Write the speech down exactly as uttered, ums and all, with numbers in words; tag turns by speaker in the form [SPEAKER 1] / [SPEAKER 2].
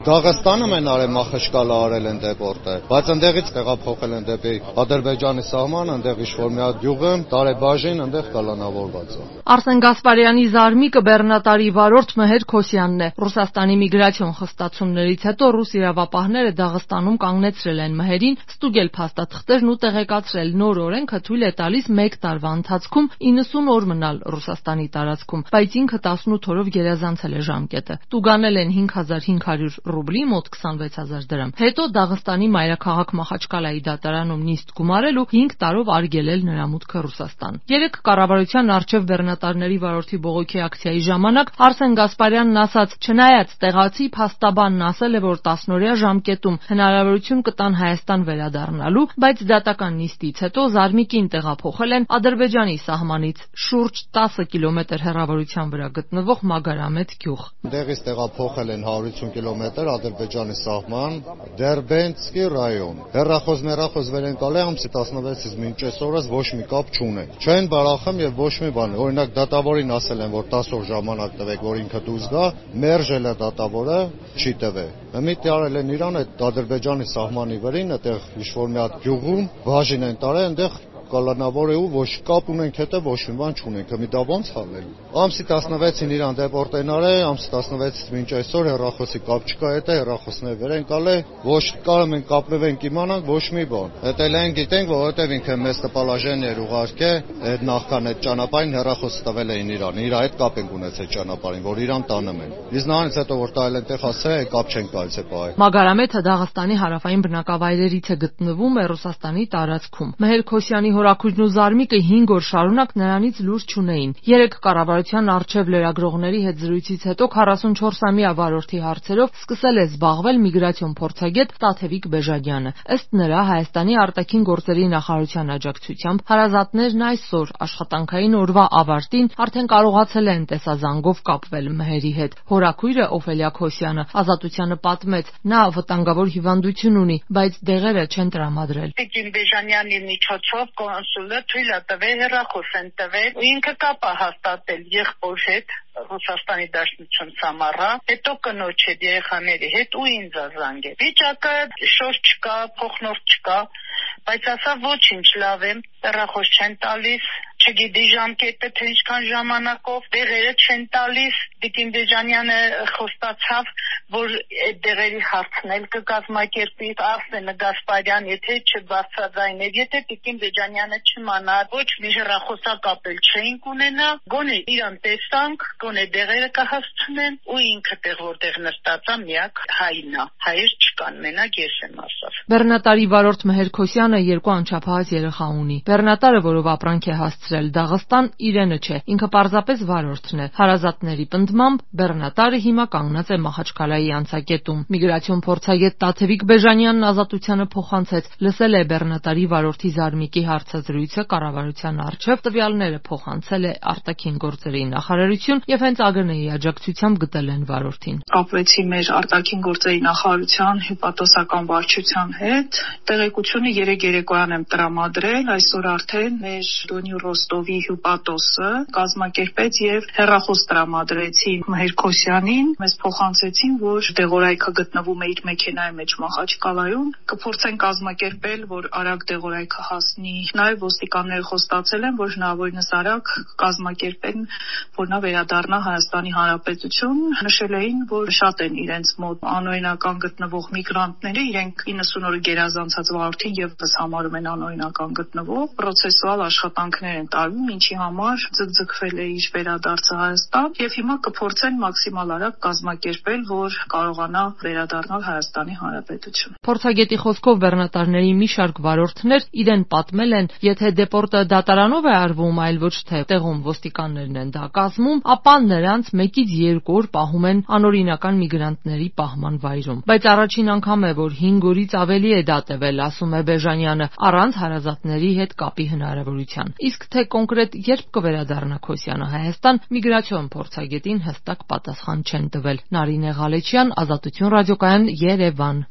[SPEAKER 1] Դաղստանը մեն արել Մախաչկալա արել են դեպորտը, բայց ընդեղից տեղափոխել են դեպի Ադրբեջանի սահման, ընդեղ ինչ-որ մի հատ գյուղը, տարեբաժին, ընդեղ կալանավորված է։
[SPEAKER 2] Արսեն Գասպարյանի զարմիկը բեռնատարի վարորդ Մեհեր Քոսյանն է։ Ռուսաստանի միգրացիոն խստացումներից հետո ռուս իրավապահները Դաղստանում կանգնեցրել են Մեհերին, ստուգել փաստաթղթերն ու տեղեկացրել նոր օրենքը թույլ է տալիս մեկ տարվա ընթացքում իննսուն օր մնալ Ռուսաստանի տարածքում, բայց ինքը տասնութ օրով գերազանցել է ժամկետը։ Տուգանել են հինգ հազար հինգ հարյուր ռուբլի, մոտ քսանվեց հազար դրամ։ Հետո Դաղստանի մայրաքաղաք Մախաչկալայի դատարանում նիստ գումարել ու հինգ տարով արգելել նրա մուտքը Ռուսաստան։ Երեք կառավարության առջև բեռնատարների վարորդի բողոքի ակցիայի ժամանակ Արսեն Գասպարյանն ասաց, չնայած տեղացի փաստաբանն ասել է, որ տասնօրյա ժամկետում հնարավորություն կտան Հայաստան վերադառնալու, բայց դատական նիստից հետո զարմիկին տեղափոխել են Ադրբեջանի սահմանից շուրջ տասը կիլոմետր հեռավորության վրա գտնվող Մագարամետ գյուղ։
[SPEAKER 1] Դեղից տեղափոխել են հարյուրություն կիլոմետր Ադրբեջանի սահման, Դերբենցկի ռայոն։ Հեռախոս մեռախոս վեր են տալի ամսի տասնվեցից մինչ այսօրս ոչ մի կապ չունեն։ Չեն բարախում եւ ոչ մի բան։ Օրինակ դատավորին ասել են, որ տասը օր ժամանակ տվեք, որ ինքը դուրս գա, մերժել է դատավորը, չի տվել։ Միտի արել են իրան այդ Ադրբեջանի սահմանի վրին, այդտեղ ինչ-որ մի հատ գյուղում բաժին են տարել, այնտեղ կալանավոր է ու ոչ կապ ունենք հետը ոչ մի բան չունենք, մի դա ոնց հալել։ Ամսի տասնվեցին իրան դեպորտ են արել, ամսի տասնվեցից մինչ այսօր հեռախոսի կապ չկա, հետը հեռախոսները վեր են կալել, ոչ կարող ենք կապվենք իմանանք ոչ մի բան։ Հետո լեն գիտենք, որովհետև ինքը մեծ տպալաժեն էր ուղարկե, այդ նախքան այդ ճանապարհին հեռախոսը տվել էին իրան, իր այդ կապ ենք ունեցել ճանապարհին, որ իրան տանում են։ Իսկ նրանից հետո որ տայել են տեղ ասել, կապ չենք տալիս է բայ։
[SPEAKER 2] Մագարամեթը Դաղստանի հարավային բնակավայրերից է, գտնվում է Ռուսաստանի տարածքում։ Մեհեր Քոսյանի հորաքույրն ու զարմիկը հինգ օր շարունակ նրանից լուր չունեին։ Երեք կառավարության առջև լրագրողների հետ զրույցից հետո քառասունչորսամյա վարորդի հարցերով սկսել է զբաղվել միգրացիոն փորձագետ Տաթևիկ Բեժանյանը։ Ըստ նրա, Հայաստանի արտաքին գործերի նախարարության աջակցությամբ հարազատներն այսօր աշխատանքային օրվա ավարտին արդեն կարողացել են տեսազանգով կապվել Մեհերի հետ։ Հորաքույրը Օֆելիա Քոսյանը Ազատությանը պատմեց, նա վտանգավոր հիվանդություն ունի, բայց դեղերը չեն տրամադրել։
[SPEAKER 3] Տիկին Բեժանյանի միջոցով կոնսուլը թույլ է տվել հեռախոս են տվել ու ինքը կապ է հաստատել եղբոր հետ Ռուսաստանի Դաշնություն Սամարա, հետո կնոջ հետ, երեխաների հետ ու ինձ զանգել։ Վիճակը շոր չկա, փոխնորդ չկա, բայց ասա ոչինչ լավ եմ, հեռախոս չեն տալիս, չգիտի ժամկետը թե ինչքան ժամանակով, դեղերը չեն տալիս։ Տիկին Բեժանյանը խոստացավ, որ այդ դեղերի հարցն էլ կկազմակերպի Արսենը Գասպարյան, եթե չբարձրաձայներ, եթե Տիկին Բեժանյանը չիմանար, ոչ մի հեռախոսակապ էլ չէինք ունենա, գոնե իրան տեսանք, գոնե դեղերը կհասցնեն ու ինքը տեղ որտեղ նստած է միակ հայն է, հայեր չկան, մենակ ես եմ ասավ։
[SPEAKER 2] Բեռնատարի վարորդ Մեհեր Քոսյանը երկու անչափահաս երեխա ունի։ Բեռնատարը, որով ապրանք է հասցրել Դաղստան, իրենը չէ, ինքը պարզապես վարորդն է։ Հարազատների պնդմամբ բեռնատարը հիմա կանգնած է Մախաչկալայի անցակետում։ Միգրացիոն փորձագետ Տաթևիկ Բեժանյանն Ազատությանը փոխանցեց, լսել է բեռնատարի վարորդի զարմիկի հարցազրույցը կառավարության առջև, տվյալները փոխանցել է արտաքին գործերի նախարարություն եւ հենց ԱԳՆ-ի աջակցությամբ գտել են վարորդին։
[SPEAKER 4] Կապվեցի մեր արտաքին գործերի նախարարության հյուպատոսական վարչության հետ, տեղեկությունը երեք երեկոյան եմ տրամադրել, այսօր արդեն մեր Դոնի Ռոստովի հյուպատոսը կազմակերպեց եւ հեռախոս տրամադրեցի Մեհեր Քոսյանին, մեզ փոխանցեցին, որ դեղորայքը գտնվում է իր մեքենայի մեջ Մախաչկալայում, կփորձեն կազմակերպել, որ արագ դեղորայքը հասնի։ Նաեւ ոստիկանները խոստացել են, որ հնարավորինս արագ կազմակերպեն, որ նա վերադառնա Հայաստանի Հանրապետություն։ Նշել էին, որ շատ են իրենց մոտ անօրինական գտնվող միգրանտները, իրենք իննսուն օր գերազանցած վարորդին եւս համարում են անօրինական գտնվող, պրոցեսուալ աշխատանքներ են տարվում, ինչի համար ձգձգվել է իր վերադարձը Հայաստան եւ հիմա կփորձեն մաքսիմալ արագ կազմակերպել, որ կարողանա վերադառնալ Հայաստանի Հանրապետություն։
[SPEAKER 2] Փորձագետի խոսքով բեռնատարների մի շարք վարորդներ իրեն պատմել են, եթե դեպորտը դատարանով է արվում, այլ ոչ թե տեղում ոստիկաններն են դա կազմում, ապա նրանց մեկից երկու օր պահում են անօրինական միգրանտների պահման վայրում։ Բայց առաջին անգամ է, որ հինգ օրից ավելի է դա տևել, ասում է Բեժանյանը, առանց հարազատների հետ կապի հնարավորության։ Իսկ թե կոնկրետ երբ կվերադառնա Քոսյանը Հայաստան, միգրացիոն փորձագետին հստակ պատասխան չեն տվել։ Նարինե Ղալեչյան, Ազատություն ռադիոկայան, Երևան։